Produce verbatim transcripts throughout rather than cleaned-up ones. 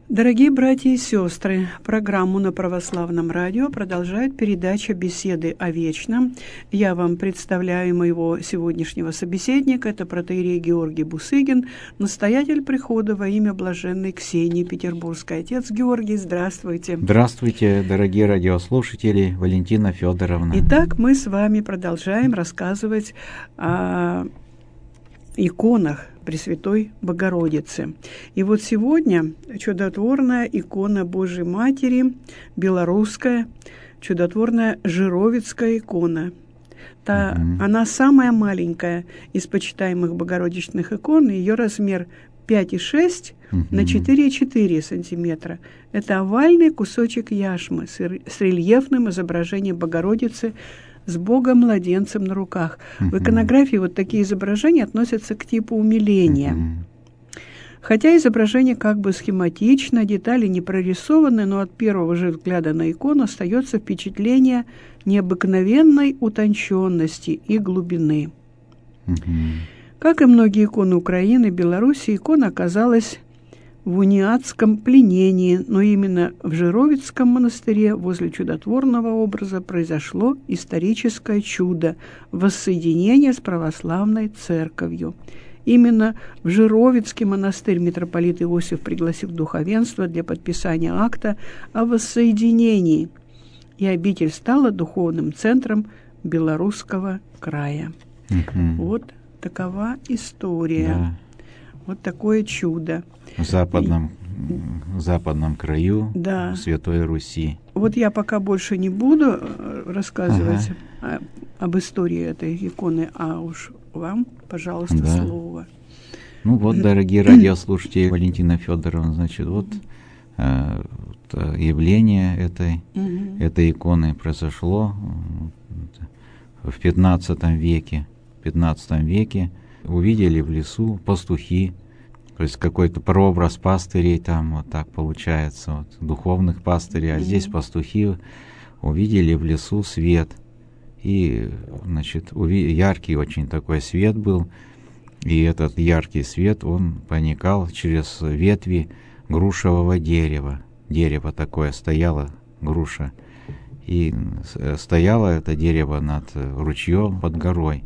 Дорогие братья и сестры, программу на Православном радио продолжает передача «Беседы о вечном». Я вам представляю моего сегодняшнего собеседника. Это протоиерей Георгий Бусыгин, настоятель прихода во имя блаженной Ксении Петербургской. Отец Георгий, здравствуйте. Здравствуйте, дорогие радиослушатели, Валентина Федоровна. Итак, мы с вами продолжаем рассказывать о иконах Пресвятой Богородицы. И вот сегодня чудотворная икона Божьей Матери, белорусская, чудотворная Жировицкая икона. Та, mm-hmm. Она самая маленькая из почитаемых богородичных икон, ее размер пять и шесть mm-hmm. на четыре и четыре сантиметра. Это овальный кусочек яшмы с, с рельефным изображением Богородицы с Богом-младенцем на руках. Uh-huh. В иконографии вот такие изображения относятся к типу умиления. Uh-huh. Хотя изображение как бы схематично, детали не прорисованы, но от первого же взгляда на икону остается впечатление необыкновенной утонченности и глубины. Uh-huh. Как и многие иконы Украины, Беларуси, икона оказалась в униатском пленении, но именно в Жировицком монастыре возле чудотворного образа произошло историческое чудо – воссоединение с православной церковью. Именно в Жировицкий монастырь митрополит Иосиф пригласил духовенство для подписания акта о воссоединении, и обитель стала духовным центром Белорусского края. Mm-hmm. Вот такова история. Да. Вот такое чудо. В западном, в западном краю, да. Святой Руси. Вот я пока больше не буду рассказывать ага. о, об истории этой иконы, а уж вам, пожалуйста, да. слово. Ну вот, дорогие радиослушатели, Валентина Федоровна, значит, вот э, явление этой, угу. этой иконы произошло в пятнадцатом веке. В пятнадцатом веке увидели в лесу пастухи, то есть какой-то прообраз пастырей там вот так получается, вот, духовных пастырей, а mm-hmm. здесь пастухи увидели в лесу свет, и, значит, уви- яркий очень такой свет был, и этот яркий свет, он проникал через ветви грушевого дерева, дерево такое, стояла груша, и стояло это дерево над ручьем под горой.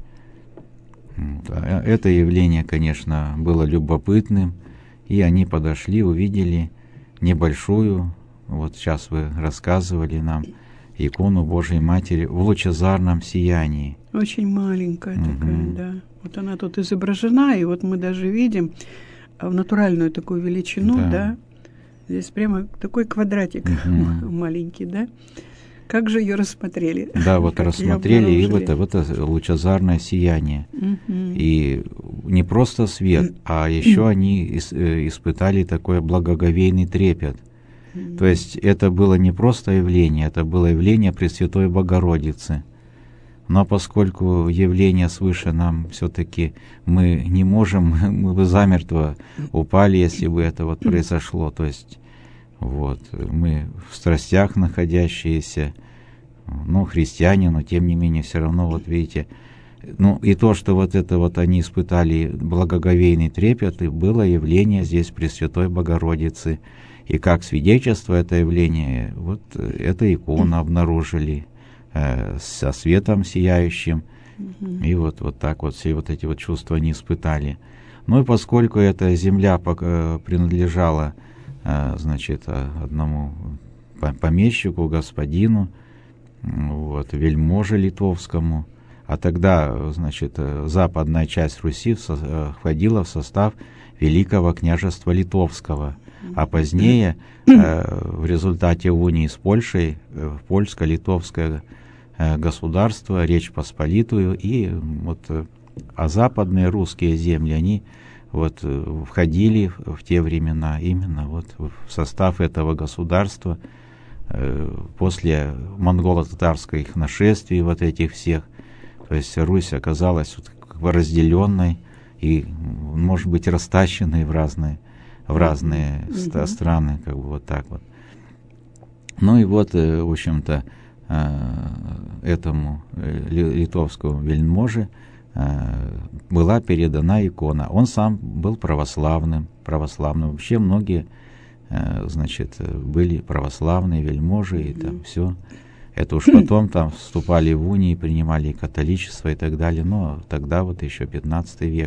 Это явление, конечно, было любопытным, и они подошли, увидели небольшую, вот сейчас вы рассказывали нам, икону Божьей Матери в лучезарном сиянии. Очень маленькая угу. такая, да. Вот она тут изображена, и вот мы даже видим в натуральную такую величину, да. да. Здесь прямо такой квадратик угу. маленький, да. Как же ее рассмотрели? Да, вот рассмотрели, и вот это, вот это лучезарное сияние. Uh-huh. И не просто свет, uh-huh. а еще они ис- испытали такой благоговейный трепет. Uh-huh. То есть это было не просто явление, это было явление Пресвятой Богородицы. Но поскольку явление свыше нам все-таки мы не можем, мы бы замертво упали, если бы это вот произошло. То есть вот, мы в страстях находящиеся, ну, христиане, но тем не менее все равно, вот видите, ну, и то, что вот это вот они испытали благоговейный трепет, и было явление здесь Пресвятой Богородицы. И как свидетельство это явление, вот эта икона обнаружили э, со светом сияющим, mm-hmm. и вот, вот так вот все вот эти вот чувства они испытали. Ну и поскольку эта земля принадлежала значит, одному помещику, господину, вот, вельможе литовскому, а тогда, значит, западная часть Руси входила в состав Великого княжества Литовского, а позднее, в результате унии с Польшей, польско-литовское государство, Речь Посполитую, и вот, а западные русские земли, они вот входили в те времена именно вот в состав этого государства э, после монголо-татарских нашествий вот этих всех. То есть Русь оказалась вот как бы разделенной и, может быть, растащенной в разные, в разные mm-hmm. ст- страны, как бы вот так вот. Ну и вот, э, в общем-то, э, этому э, литовскому вельможе была передана икона. Он сам был православным, православным. Вообще многие значит, были православные вельможи и там все. Это уж потом там вступали в унии, принимали католичество и так далее, но тогда вот еще пятнадцатый век.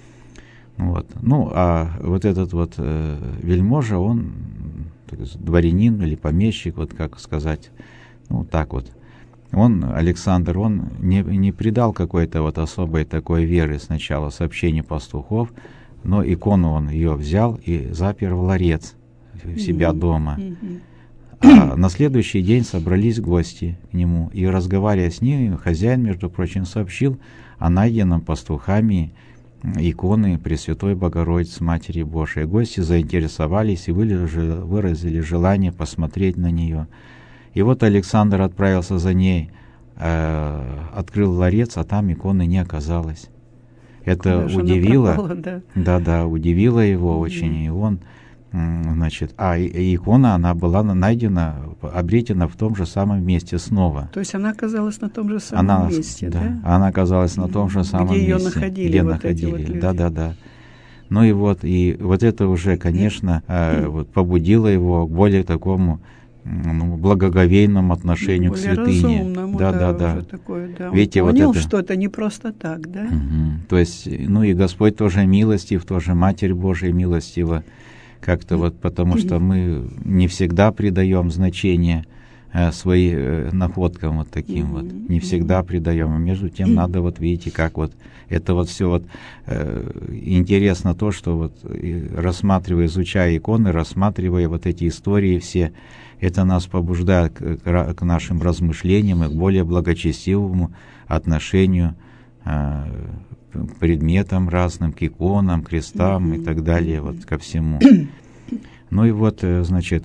Вот. Ну, а вот этот вот э, вельможа, он так, дворянин или помещик, вот как сказать, ну так вот. Он, Александр, он не, не придал какой-то вот особой такой веры сначала сообщению пастухов, но икону он ее взял и запер в ларец у себя mm-hmm. дома. Mm-hmm. А на следующий день собрались гости к нему, и, разговаривая с ним, хозяин, между прочим, сообщил о найденном пастухами иконы Пресвятой Богородицы Матери Божией. Гости заинтересовались и выразили, выразили желание посмотреть на нее. И вот Александр отправился за ней, э, открыл ларец, а там иконы не оказалось. Это Куда удивило, пропала, да? да, да, удивило его mm-hmm. очень, и он, значит, а и, икона, она была найдена, обретена в том же самом месте снова. То есть она оказалась на том же самом она, месте, да? Да, она оказалась на том же самом где месте. Ее находили, где вот находили, эти вот люди. Да, да, да. Ну и вот, и вот это уже, конечно, э, вот побудило его к более такому ну, благоговейному отношению более к святыне. Разумному, да, да, да, да. Уже такое, да. Видите, Он понял, вот это... что это не просто так, да? Угу. То есть, ну и Господь тоже милостив, тоже Матерь Божия милостива, как-то вот, потому что мы не всегда придаем значение э, своим э, находкам вот таким вот, не всегда придаем, а между тем надо вот, видите, как вот, это вот все вот, э, интересно то, что вот, рассматривая, изучая иконы, рассматривая вот эти истории все, это нас побуждает к, к, к нашим размышлениям и к более благочестивому отношению э, к предметам разным, к иконам, крестам mm-hmm. и так далее, вот ко всему. Ну и вот, значит,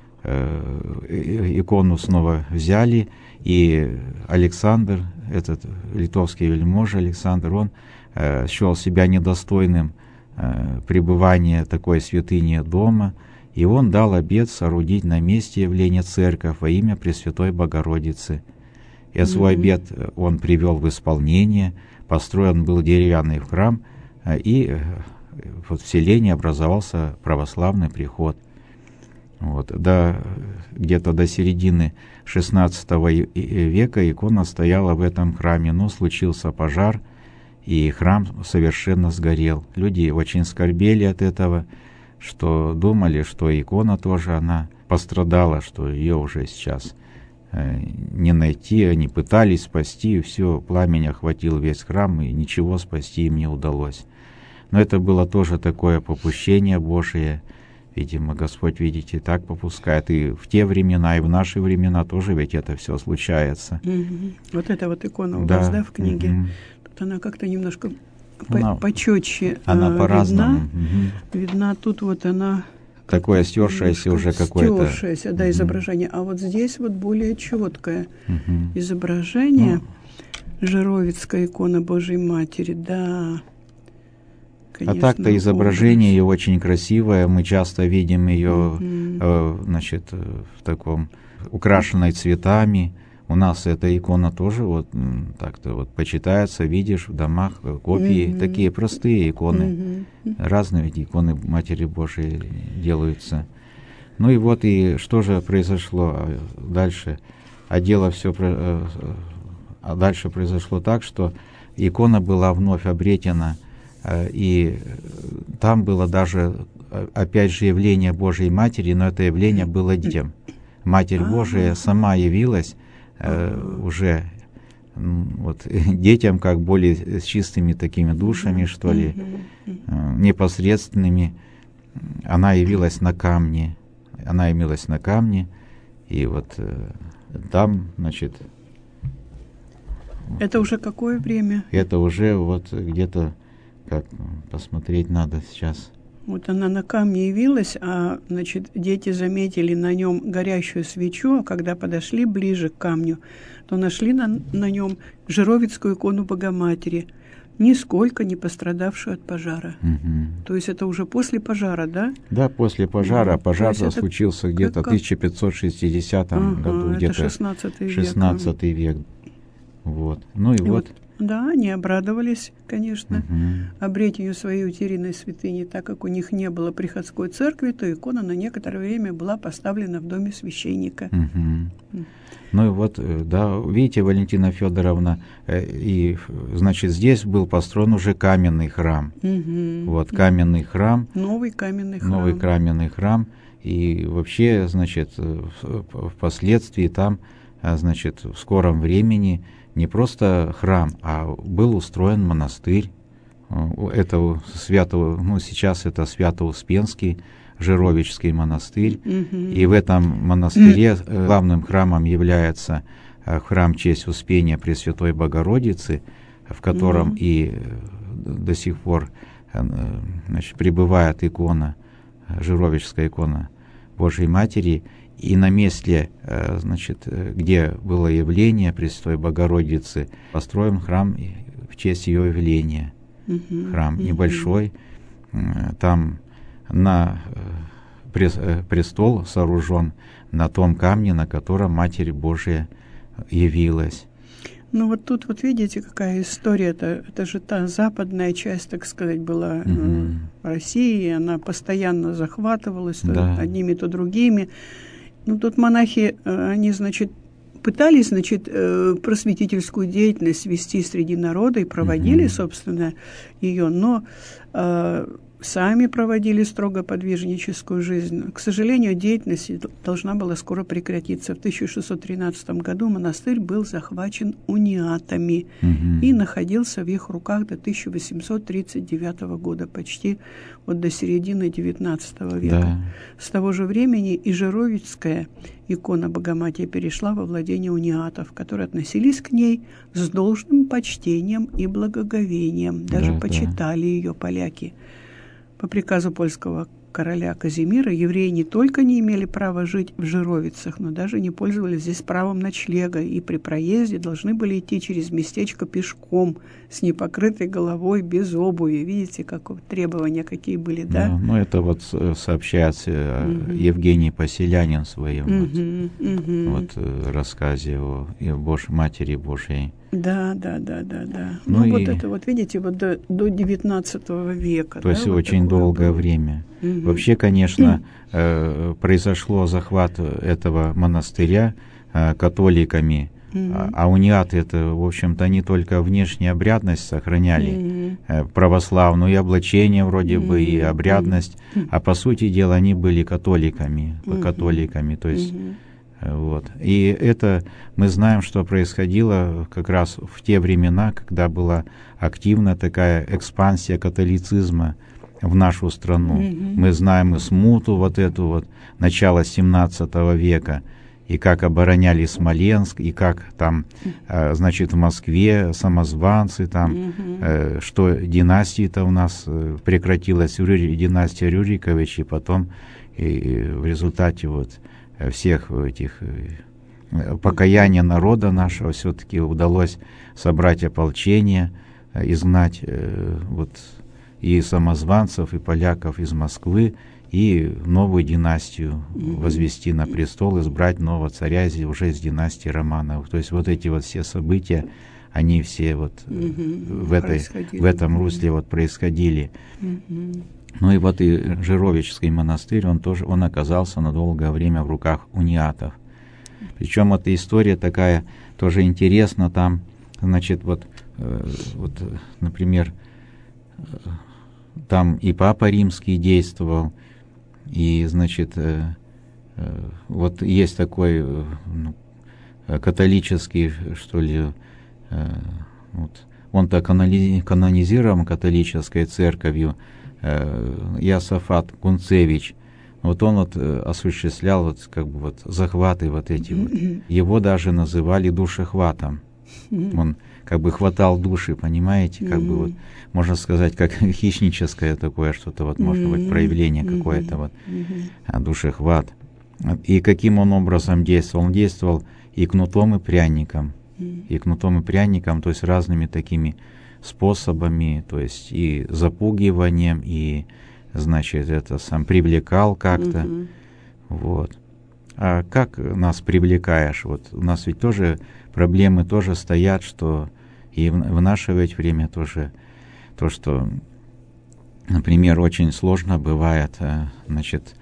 э, икону снова взяли, и Александр, этот литовский вельможа Александр, он э, счел себя недостойным э, пребывания такой святыни дома, и он дал обет соорудить на месте явления церковь во имя Пресвятой Богородицы. И mm-hmm. свой обет он привел в исполнение, построен был деревянный храм, и вот в селении образовался православный приход. Вот. До, где-то до середины шестнадцатого века икона стояла в этом храме, но случился пожар, и храм совершенно сгорел. Люди очень скорбели от этого, что думали, что икона тоже она пострадала, что ее уже сейчас э, не найти. Они пытались спасти, и все, пламень охватил весь храм, и ничего спасти им не удалось. Но это было тоже такое попущение Божие. Видимо, Господь, видите, так попускает. И в те времена, и в наши времена тоже ведь это все случается. Угу. Вот эта вот икона у да. вас, да, в книге? Угу. Тут она как-то немножко Она, почетче она э, по-разному. видна. Угу. Видна тут вот она... Такое стершееся уже какое-то. Стершееся, да, угу. изображение. А вот здесь вот более четкое угу. изображение. Ну, Жировицкая икона Божьей Матери, да. Конечно, а так-то изображение ее очень красивое. Мы часто видим ее, угу. э, значит, в таком украшенной цветами. У нас эта икона тоже вот так-то вот почитается, видишь, в домах копии, mm-hmm. такие простые иконы. Mm-hmm. Разные ведь иконы Матери Божией делаются. Ну и вот, и что же произошло дальше? А дело все... А дальше произошло так, что икона была вновь обретена, и там было даже, опять же, явление Божьей Матери, но это явление было детям. Матерь Божия сама явилась, Uh, уже вот, детям, как более с чистыми такими душами, uh-huh. что ли, uh-huh. непосредственными. Она явилась на камне. Она явилась на камне, и вот там, значит... Это уже какое время? Это уже вот где-то, как посмотреть надо сейчас... Вот она на камне явилась, а, значит, дети заметили на нем горящую свечу, а когда подошли ближе к камню, то нашли на, на нем Жировицкую икону Богоматери, нисколько не пострадавшую от пожара. Угу. То есть это уже после пожара, да? Да, после пожара. Да, пожар случился где-то в тысяча пятьсот шестидесятом ага, году, где-то шестнадцатый век. шестнадцатый век. Вот. Ну и, и вот... вот Да, они обрадовались, конечно, Угу. обретению своей утерянной святыни. Так как у них не было приходской церкви, то икона на некоторое время была поставлена в доме священника. Угу. Ну и вот, да, видите, Валентина Федоровна, и, значит, здесь был построен уже каменный храм. Угу. Вот, каменный храм. Новый каменный храм. Новый каменный храм. И вообще, значит, впоследствии там, значит, в скором времени не просто храм, а был устроен монастырь. Это Свято, ну, сейчас это Свято-Успенский Жировичский монастырь. Угу. И в этом монастыре главным храмом является храм в честь Успения Пресвятой Богородицы, в котором угу. и до сих пор, значит, пребывает икона, Жировичская икона Божией Матери. И на месте, значит, где было явление Пресвятой Богородицы, построен храм в честь ее явления. Uh-huh, храм uh-huh. небольшой, там на престол сооружен на том камне, на котором Матерь Божия явилась. Ну вот тут вот видите, какая история-то. Это же та западная часть, так сказать, была Uh-huh. России, она постоянно захватывалась то Да. одними, то другими. Ну тут монахи, они, значит, пытались, значит, просветительскую деятельность вести среди народа и проводили, uh-huh. собственно, ее, но э, сами проводили строго подвижническую жизнь. К сожалению, деятельность должна была скоро прекратиться. В тысяча шестьсот тринадцатом году монастырь был захвачен униатами uh-huh. и находился в их руках до тысяча восемьсот тридцать девятого года, почти вот до середины девятнадцатого века. Да. С того же времени и Жировицкая икона Богоматери перешла во владение униатов, которые относились к ней с должным почтением и благоговением. Даже да, почитали да. ее поляки. По приказу польского короля Казимира евреи не только не имели права жить в Жировицах, но даже не пользовались здесь правом ночлега и при проезде должны были идти через местечко пешком, с непокрытой головой, без обуви. Видите, как требования какие были, да? Ну, ну это вот сообщает угу. Евгений Поселянин в своем угу, вот, угу. вот, рассказе о Божьей Матери Божией. Да, да, да, да, да. Ну, ну и... вот это вот, видите, вот до, до девятнадцатого века. То да, есть вот очень долгое было. время. Угу. Вообще, конечно, э, произошло захват этого монастыря э, католиками, угу. а, а униаты это, в общем-то, они только внешнюю обрядность сохраняли, угу. э, православную, и облачение вроде угу. бы, и обрядность, угу. а по сути дела они были католиками, угу. католиками, то есть... Угу. Вот. И это мы знаем, что происходило как раз в те времена, когда была активна такая экспансия католицизма в нашу страну. Mm-hmm. Мы знаем и смуту вот эту вот, начало семнадцатого века, и как обороняли Смоленск, и как там, э, значит, в Москве самозванцы, там, mm-hmm. э, что династия-то у нас э, прекратилась, Рюри, династия Рюриковичей, потом и, и в результате вот всех этих покаяния народа нашего все-таки удалось собрать ополчение, изгнать вот и самозванцев, и поляков из Москвы, и новую династию возвести на престол, избрать нового царя уже из династии Романовых. То есть вот эти вот все события, они все вот в, этой, в этом русле вот происходили. Ну и вот и Жировичский монастырь, он тоже, он оказался на долгое время в руках униатов. Причем эта история такая тоже интересна, там, значит, вот, э, вот, например, э, там и Папа Римский действовал, и, значит, э, э, вот есть такой э, ну, католический, что ли, э, вот, он-то канони, канонизирован католической церковью, Иосафат Кунцевич, вот он вот осуществлял вот как бы вот захваты вот эти вот. Его даже называли душехватом. Он как бы хватал души, понимаете, как бы вот можно сказать, как хищническое такое что-то вот, может быть, проявление какое-то вот, душехват. И каким он образом действовал? Он действовал и кнутом, и пряником. И кнутом, и пряником, то есть разными такими способами, то есть и запугиванием, и, значит, это сам привлекал как-то. Uh-huh. Вот. А как нас привлекаешь? Вот у нас ведь тоже проблемы тоже стоят, что И в, в наше ведь время тоже то, что, например, очень сложно бывает, значит,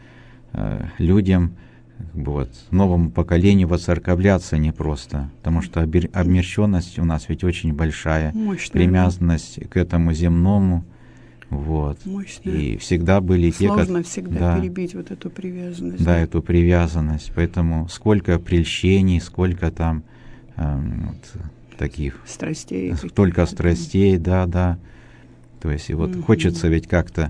людям, как бы вот, новому поколению воцерковляться непросто, потому что обмерщенность у нас ведь очень большая, мощная, привязанность к этому земному, вот. Мощная. И всегда были те, как... Сложно всегда да, перебить вот эту привязанность. Да, эту привязанность, поэтому сколько прельщений, сколько там э, вот, таких... Страстей. Только страстей, да, да. То есть и вот Mm-hmm. хочется ведь как-то,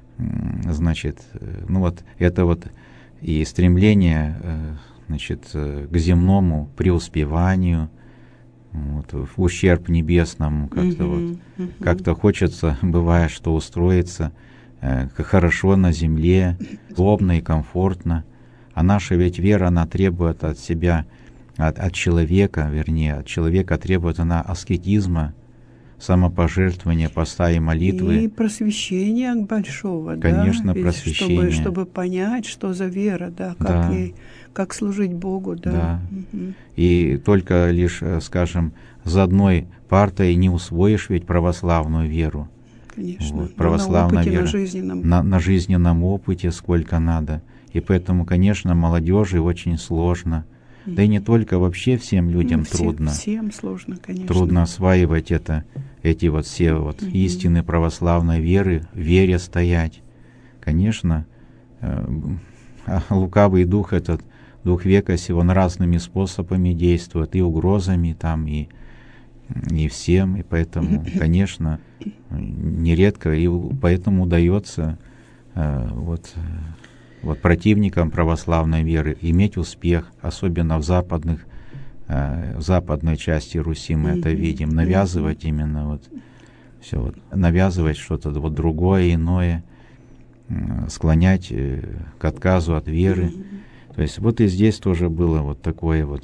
значит, ну вот это вот и стремление, значит, к земному преуспеванию, вот, в ущерб небесному, как-то Mm-hmm. вот, Mm-hmm. как-то хочется, бывает, что устроиться э, хорошо на земле, удобно и комфортно. А наша ведь вера, она требует от себя, от, от человека, вернее, от человека требует она аскетизма, самопожертвования, поста и молитвы. И просвещения большого, Конечно, да? просвещение. Чтобы, чтобы понять, что за вера, да, как Да. ей, как служить Богу, да. Да. Угу. И только лишь, скажем, за одной партой не усвоишь ведь православную веру. Конечно. Вот, православная на опыте, вера. на жизненном. На, на жизненном опыте сколько надо. И поэтому, конечно, молодежи очень сложно. Mm-hmm. Да и не только, вообще всем людям ну, всем, трудно. Всем сложно, конечно. Трудно осваивать это, эти вот все вот mm-hmm. истины православной веры, в вере стоять. Конечно, э, лукавый дух, этот дух века сего, он разными способами действует, и угрозами там, и, и всем. И поэтому, конечно, нередко, и поэтому удается э, вот... Вот противникам православной веры иметь успех, особенно в западных, э, в западной части Руси мы mm-hmm. это видим, навязывать mm-hmm. именно вот все вот, навязывать что-то вот другое, иное, э, склонять э, к отказу от веры. Mm-hmm. То есть вот и здесь тоже было вот такое вот.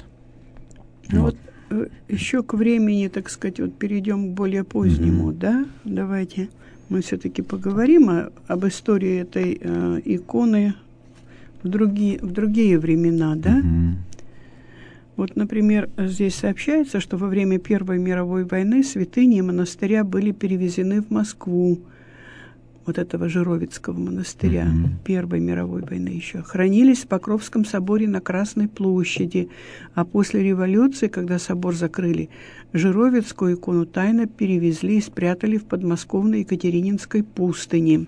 Ну вот, вот еще к времени, так сказать, вот перейдем к более позднему, mm-hmm. да, давайте мы все-таки поговорим о, об истории этой э, иконы в другие, в другие времена, да? Mm-hmm. Вот, например, здесь сообщается, что во время Первой мировой войны святыни монастыря были перевезены в Москву, вот этого Жировицкого монастыря, mm-hmm. Первой мировой войны еще, хранились в Покровском соборе на Красной площади, а после революции, когда собор закрыли, Жировицкую икону тайно перевезли и спрятали в подмосковной Екатерининской пустыне.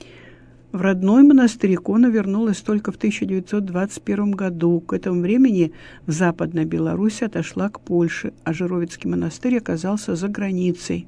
В родной монастырь икона вернулась только в тысяча девятьсот двадцать первом году. К этому времени в Западной Беларуси отошла к Польше, а Жировицкий монастырь оказался за границей.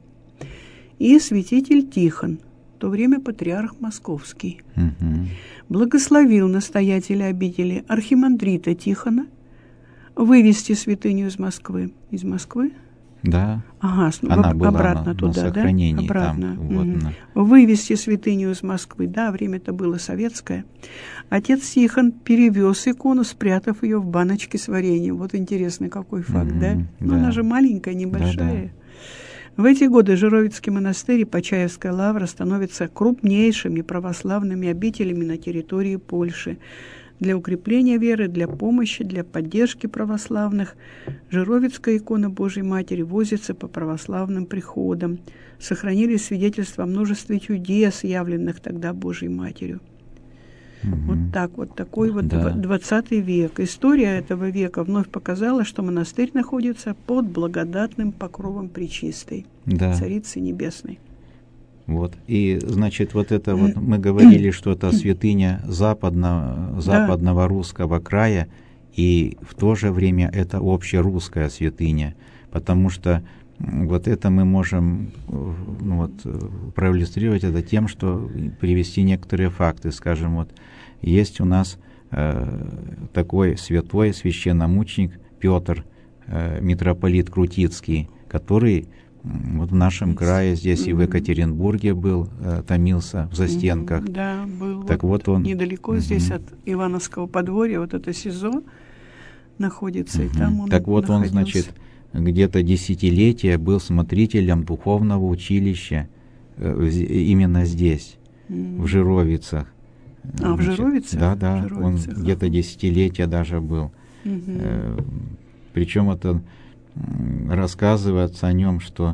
И святитель Тихон, в то время патриарх Московский, угу. благословил настоятеля обители архимандрита Тихона вывести святыню из Москвы. Из Москвы? Да. Ага, она в, была обратно на, туда, на сохранении, да? Обратно. Там, вот, угу. на... Вывести святыню из Москвы. Да, время-то было советское. Отец Тихон перевез икону, спрятав ее в баночке с вареньем. Вот интересный какой факт, угу, да? Да. Но она же маленькая, небольшая. Да, да. В эти годы Жировицкий монастырь и Почаевская лавра становятся крупнейшими православными обителями на территории Польши. Для укрепления веры, для помощи, для поддержки православных Жировицкая икона Божьей Матери возится по православным приходам. Сохранились свидетельства о множестве чудес, явленных тогда Божьей Матерью. Угу. Вот так вот, такой вот да. двадцатый век. История этого века вновь показала, что монастырь находится под благодатным покровом Пречистой, да. Царицы Небесной. Вот. И, значит, вот это вот мы говорили, что это святыня западного, западного да. русского края, и в то же время это общерусская святыня, потому что вот это мы можем ну, вот, проиллюстрировать это тем, что привести некоторые факты. Скажем, вот есть у нас э, такой святой священномученик Петр, э, митрополит Крутицкий, который вот в нашем крае, здесь mm-hmm. и в Екатеринбурге был, э, томился в застенках. Mm-hmm. Да, был. Так вот, вот он... Недалеко mm-hmm. здесь от Ивановского подворья, вот это СИЗО находится, mm-hmm. и там он Так вот находился. Он, значит, где-то десятилетия был смотрителем духовного училища э, именно здесь, mm-hmm. в Жировицах. А, значит, в Жировицах? Да, да, в Жировицах. Он где-то десятилетия даже был. Mm-hmm. Э, причем это... рассказывается о нем, что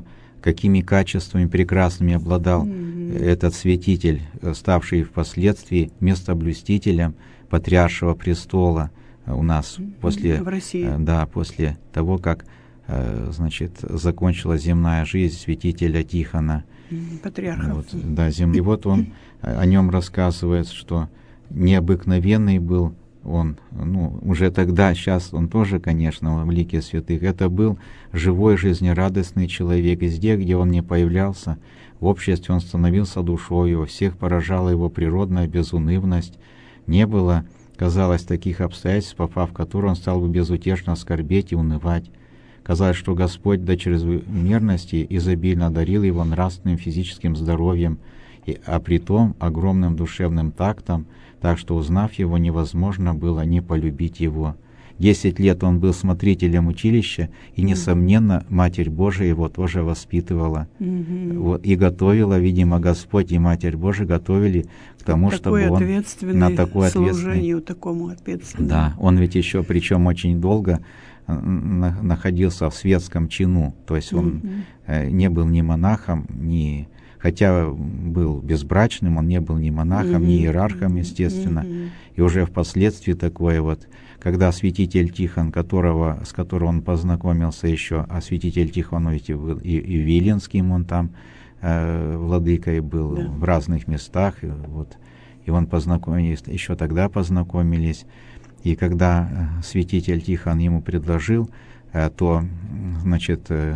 какими качествами прекрасными обладал mm-hmm. этот святитель, ставший впоследствии местоблюстителем патриаршего престола у нас mm-hmm. после, в России. Да, после того, как значит, закончилась земная жизнь святителя Тихона. Mm-hmm. Патриарха. Вот, да, зем... И вот он о нем рассказывает, что необыкновенный был он, ну, уже тогда, сейчас он тоже, конечно, в лике святых, это был живой, жизнерадостный человек. Везде, где он не появлялся, в обществе он становился душою, всех поражала его природная безунывность. Не было, казалось, таких обстоятельств, попав в которые он стал бы безутешно скорбеть и унывать. Казалось, что Господь до чрезмерности изобильно дарил его нравственным физическим здоровьем, и, а при том огромным душевным тактом, так что, узнав его, невозможно было не полюбить его. Десять лет он был смотрителем училища, и, несомненно, Матерь Божия его тоже воспитывала. Mm-hmm. Вот, и готовила, видимо, Господь и Матерь Божия готовили к тому, такой чтобы он на такое служению, такому ответственному. Да, он ведь еще, причем очень долго находился в светском чину, то есть он mm-hmm. не был ни монахом, ни... Хотя был безбрачным, он не был ни монахом, mm-hmm. ни иерархом, естественно. Mm-hmm. И уже впоследствии такое вот, когда святитель Тихон, которого, с которым он познакомился еще, а святитель Тихон ведь и, и, и Виленским он там э, владыкой был, yeah. в разных местах, и, вот, и он познакомился, еще тогда познакомились. И когда э, святитель Тихон ему предложил, э, то, значит, э,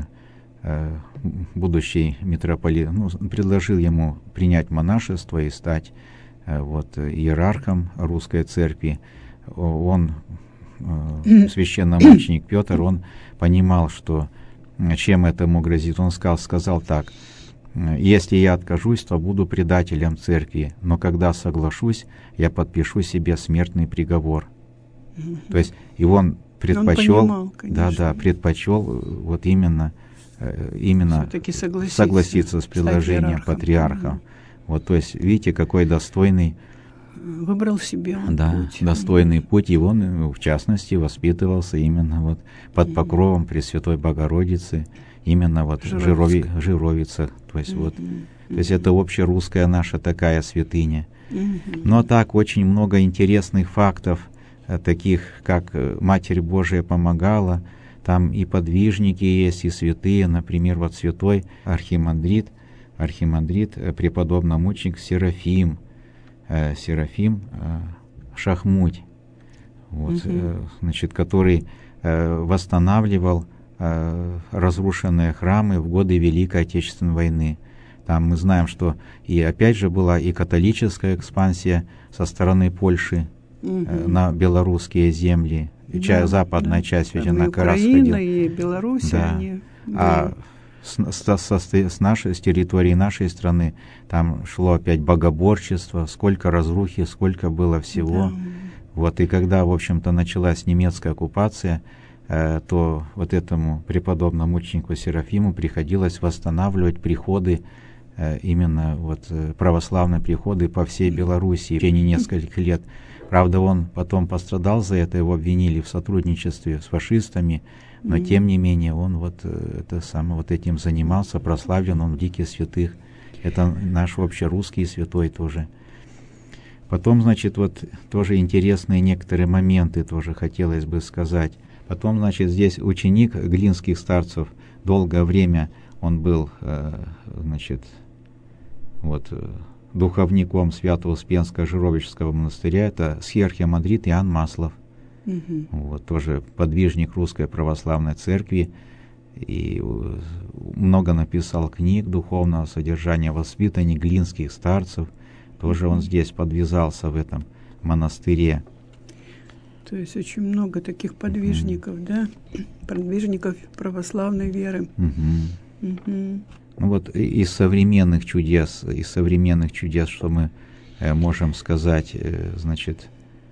будущий митрополит, ну, предложил ему принять монашество и стать э, вот, иерархом русской церкви. Он, э, священномученик Петр, он понимал, что чем этому грозит. Он сказал, сказал так: «Если я откажусь, то буду предателем церкви, но когда соглашусь, я подпишу себе смертный приговор». То есть и он предпочел, он понимал, да, да, предпочел вот именно именно согласиться, согласиться с предложением патриарха. Mm-hmm. Вот, то есть, видите, какой достойный выбрал себе да, путь. достойный mm-hmm. путь, и он, в частности, воспитывался именно вот под mm-hmm. покровом Пресвятой Богородицы, именно вот в Жирови, Жировицах. То есть, mm-hmm. вот, то есть это общерусская наша такая святыня. Mm-hmm. Но так очень много интересных фактов, таких как Матерь Божия помогала. Там и подвижники есть, и святые, например, вот святой архимандрит, архимандрит, преподобномученик Серафим, э, Серафим э, Шахмуть, вот, угу. э, значит, который э, восстанавливал э, разрушенные храмы в годы Великой Отечественной войны. Там мы знаем, что и опять же была и католическая экспансия со стороны Польши угу. э, на белорусские земли. Да, западная да. часть ведь она как раз ходила. И Беларусь, да. они... А с, с, с, с нашей, с территории нашей страны там шло опять богоборчество, сколько разрухи, сколько было всего. Да. Вот, и когда, в общем-то, началась немецкая оккупация, э, то вот этому преподобному мученику Серафиму приходилось восстанавливать приходы, э, именно вот православные приходы по всей Белоруссии в течение нескольких лет. Правда, он потом пострадал за это, его обвинили в сотрудничестве с фашистами, но mm-hmm. тем не менее он вот, это самое, вот этим занимался, прославлен он в лике святых. Это наш общерусский святой тоже. Потом, значит, вот тоже интересные некоторые моменты тоже хотелось бы сказать. Потом, значит, здесь ученик глинских старцев, долгое время он был, значит, вот... духовником Свято-Успенского Жировического монастыря, это схиархимандрит Иоанн Маслов. Угу. Вот, тоже подвижник Русской Православной Церкви, и много написал книг духовного содержания, воспитанник глинских старцев. Тоже угу. он здесь подвязался в этом монастыре. То есть очень много таких подвижников, угу. да? Подвижников православной веры. Угу. Угу. Ну вот из современных чудес, из современных чудес, что мы э, можем сказать, э, значит,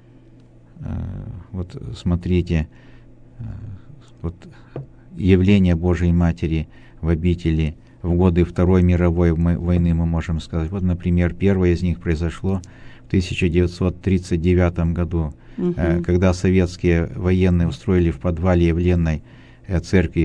э, вот смотрите, э, вот явление Божией Матери в обители в годы Второй мировой войны, мы можем сказать. Вот, например, первое из них произошло в тысяча девятьсот тридцать девятом году, угу. э, когда советские военные устроили в подвале явленной э, церкви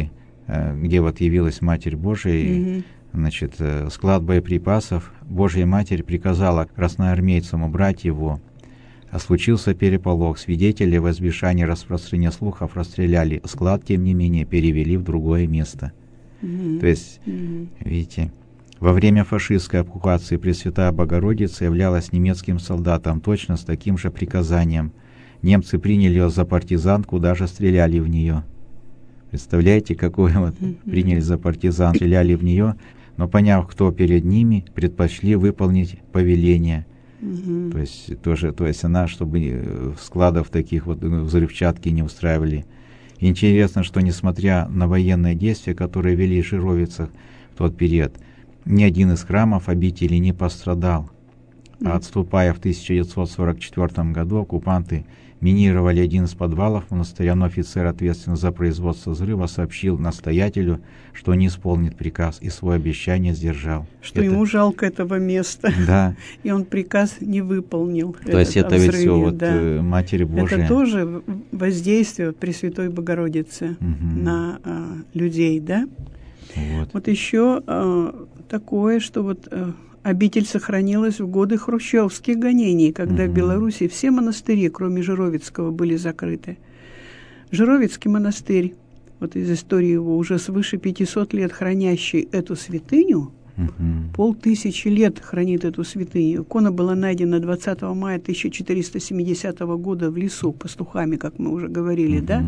где вот явилась Матерь Божия, mm-hmm. значит, склад боеприпасов, Божья Матерь приказала красноармейцам убрать его, а случился переполох. Свидетели в избежание распространения слухов расстреляли склад, тем не менее перевели в другое место. Mm-hmm. То есть, mm-hmm. видите, во время фашистской оккупации Пресвятая Богородица являлась немецким солдатом точно с таким же приказанием. Немцы приняли ее за партизанку, даже стреляли в нее. Представляете, какое вот mm-hmm. приняли за партизан, стреляли в нее, но поняв, кто перед ними, предпочли выполнить повеление. Mm-hmm. То есть тоже, то есть она, чтобы складов таких вот взрывчатки не устраивали. Интересно, что несмотря на военные действия, которые вели в Жировицах в тот период, ни один из храмов обители не пострадал. Mm-hmm. А отступая в тысяча девятьсот сорок четвёртом году, оккупанты минировали один из подвалов монастыря, но офицер, ответственный за производство взрыва, сообщил настоятелю, что не исполнит приказ, и свое обещание сдержал. Что это... ему жалко этого места. Да. И он приказ не выполнил. То есть это ведь все вот да. Матерь Божия. Это тоже воздействие Пресвятой Богородицы угу. на а, людей, да? Вот, вот еще а, такое, что вот... А, обитель сохранилась в годы хрущевских гонений, когда угу. в Беларуси все монастыри, кроме Жировицкого, были закрыты. Жировицкий монастырь, вот из истории его, уже свыше пятисот лет хранящий эту святыню, угу. полтысячи лет хранит эту святыню. Икона была найдена двадцатого мая тысяча четыреста семидесятого года в лесу пастухами, как мы уже говорили, угу. да?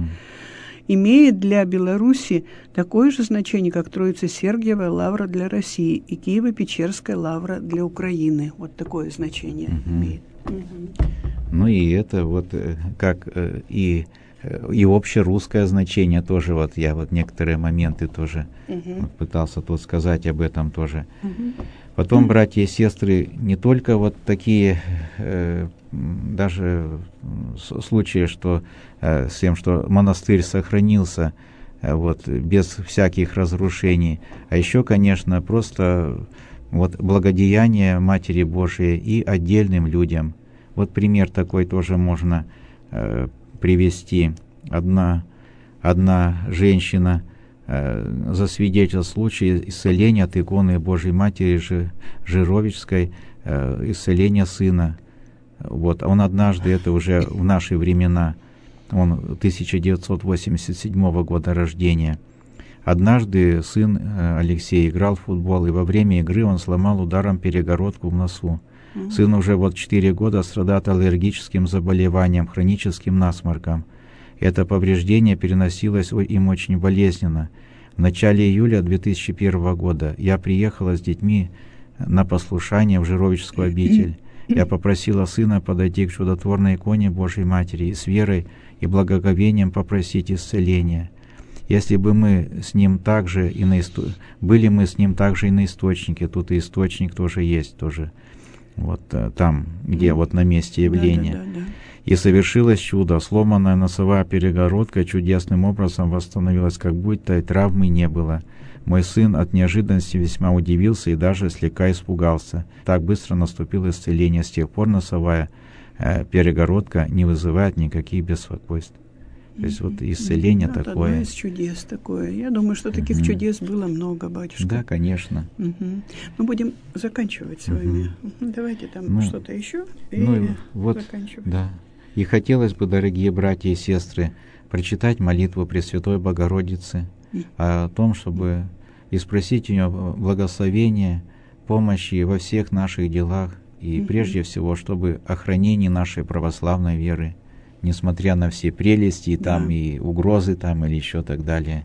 Имеет для Беларуси такое же значение, как Троице-Сергиевая лавра для России и Киево-Печерская лавра для Украины. Вот такое значение угу. имеет. Угу. Ну и это вот как и, и общерусское значение тоже, вот я вот некоторые моменты тоже угу. вот пытался тут сказать об этом тоже. Угу. Потом, братья и сестры, не только вот такие э, даже случаи, что э, с тем, что монастырь сохранился э, вот, без всяких разрушений, а еще, конечно, просто вот благодеяние Матери Божией и отдельным людям. Вот пример такой тоже можно э, привести. Одна, одна женщина засвидетельствовал случай исцеления от иконы Божьей Матери Жировицкой, исцеления сына. Вот. Он однажды, это уже в наши времена, он тысяча девятьсот восемьдесят седьмого года рождения, однажды сын Алексей играл в футбол, и во время игры он сломал ударом перегородку в носу. Mm-hmm. Сын уже вот четыре года страдает аллергическим заболеванием, хроническим насморком. Это повреждение переносилось им очень болезненно. В начале июля две тысячи первого года я приехала с детьми на послушание в Жировическую обитель. Я попросила сына подойти к чудотворной иконе Божьей Матери и с верой и благоговением попросить исцеления. Если бы мы с ним также и на исто... были мы с ним также и на источнике, тут и источник тоже есть, тоже вот там, где вот на месте явления. Да, да, да, да. И совершилось чудо. Сломанная носовая перегородка чудесным образом восстановилась, как будто и травмы не было. Мой сын от неожиданности весьма удивился и даже слегка испугался. Так быстро наступило исцеление. С тех пор носовая э, перегородка не вызывает никаких беспокойств. То есть вот исцеление mm-hmm. такое. Одно из чудес такое. Я думаю, что таких mm-hmm. чудес было много, батюшка. Да, конечно. Mm-hmm. Мы будем заканчивать с вами. Mm-hmm. Давайте там ну, что-то еще и ну, вот, заканчивать. Да. И хотелось бы, дорогие братья и сестры, прочитать молитву Пресвятой Богородицы mm. о том, чтобы и спросить у нее благословения, помощи во всех наших делах, и mm-hmm. прежде всего, чтобы о хранении нашей православной веры, несмотря на все прелести там yeah. и угрозы там или еще так далее.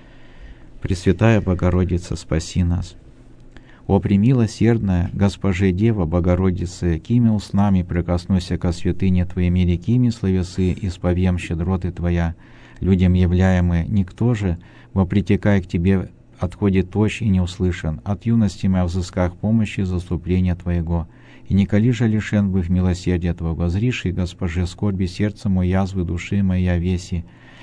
Пресвятая Богородица, спаси нас. О премилосердная Госпоже Дева Богородице, кими устнами прикоснуся ко святыне Твоей, рекими словесы, исповем щедроты Твоя, людям являемые, никто же, вопретекая к Тебе, отходит тощ и не услышан, от юности моя взысках помощи заступления Твоего, и николи же лишен быв милосердия Твоего, зриши, Госпоже, скорби сердца мой, язвы души моя веси,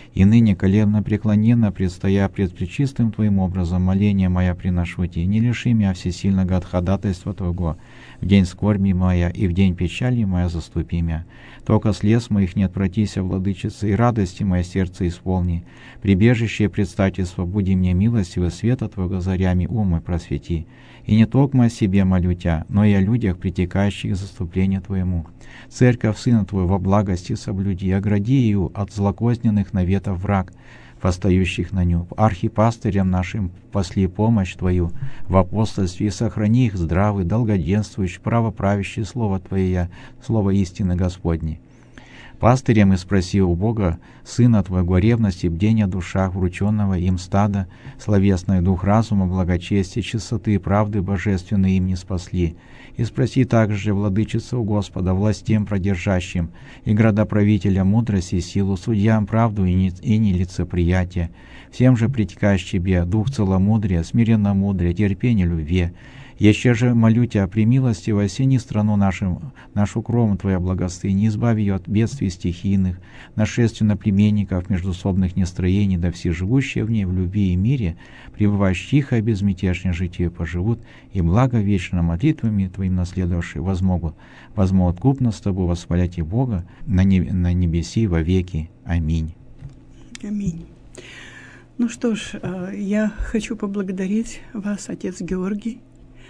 И ныне колебно преклоненно, предстоя пред пречистым Твоим образом, моление моя приношу Тебе. Не лиши меня всесильного от ходатайства Твоего. В день скорби моя и в день печали моя заступи меня. Только слез моих не отвратися, владычица, и радости мое сердце исполни. Прибежище и предстательство, буди мне милостивый, света Твоего зарями ум мой просвети. И не только о себе молю Тя, но и о людях, притекающих к заступлению Твоему. Церковь Сына Твоего во благости соблюди, огради ее от злокозненных наветов враг, восстающих на ню. Архипастырям нашим посли помощь Твою в апостольстве, и сохрани их здравый, долгоденствующий, правоправящий Слово Твое, Слово истины Господней. Пастырем и спроси у Бога, Сына Твоего, ревности, бдения о душах, врученного им стада, словесный дух разума, благочестия, чистоты и правды божественной им не спасли. И спроси также, владычица у Господа, властям продержащим, и градоправителя мудрости и силу, судьям правду и, не, и нелицеприятие, всем же притекающий тебе дух целомудрия, смиренно мудрия, терпение, любви. Еще же молю Тебя, премилостиво осени страну нашу, нашу кровом Твоя благостынь, не избави ее от бедствий стихийных, нашествия наплеменников, междусобных нестроений, да все живущие в ней в любви и мире, пребывающие тихо и безмятежно житие поживут, и благо вечно молитвами Твоим наследовавшие возмогут, возмогут купно с Тобой восхвалять и Бога на, неб, на небеси во веки. Аминь. Аминь. Ну что ж, я хочу поблагодарить вас, отец Георгий,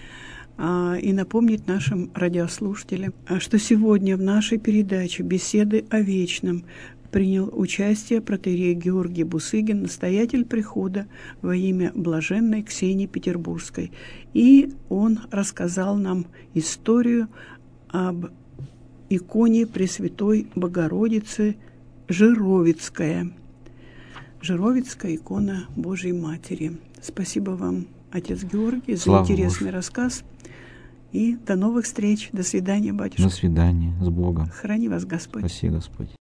и напомнить нашим радиослушателям, что сегодня в нашей передаче «Беседы о вечном» принял участие протоиерей Георгий Бусыгин, настоятель прихода во имя блаженной Ксении Петербургской. И он рассказал нам историю об иконе Пресвятой Богородицы Жировицкая. Жировицкая икона Божьей Матери. Спасибо вам, отец Георгий, за Слава интересный Богу. рассказ. И до новых встреч. До свидания, батюшка. До свидания. С Богом. Храни вас Господь. Спаси Господь.